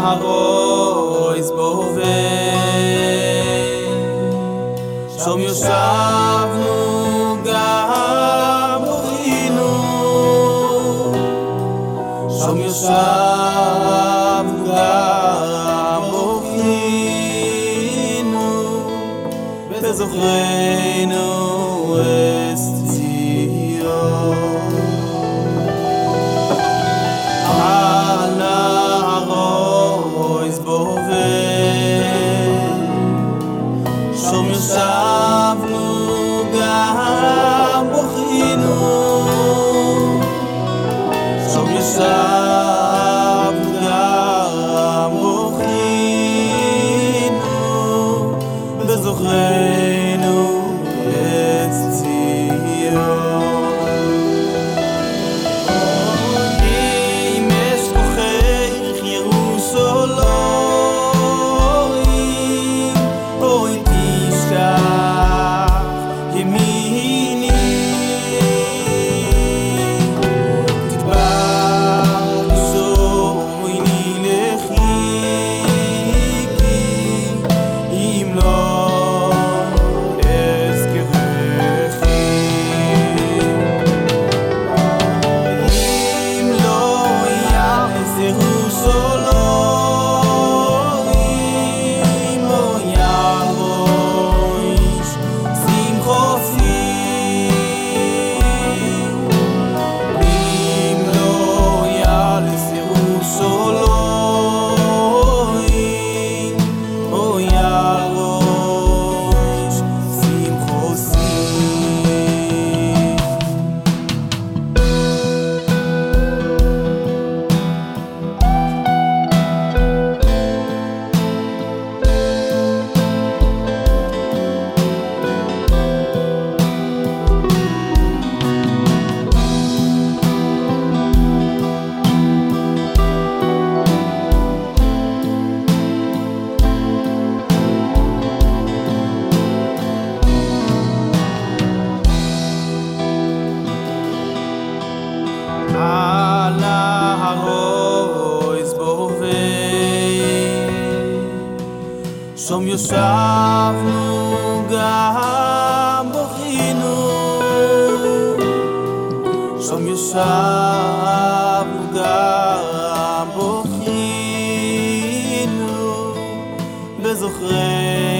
הרויס בהווה שם ישבנו גם בכינו שם ישבנו גם בכינו וזוכרנו את ציון על הרויס בהווה שם ישבנו גם בכינו שם ישבנו גם בכינו וזוכרנו את ציון אם יש כוחך ירושלים אוי תשכח ימיני תדבר בשויני לחיכי אם לא אזכרכי אם לא יעז ירושלים לא ירוש שמחתי אם לא יעז ירושלים לא ירוש שמחתי על הרויס בהווה שם ישבנו גם בכינו שם ישבנו גם בכינו וזוכרנו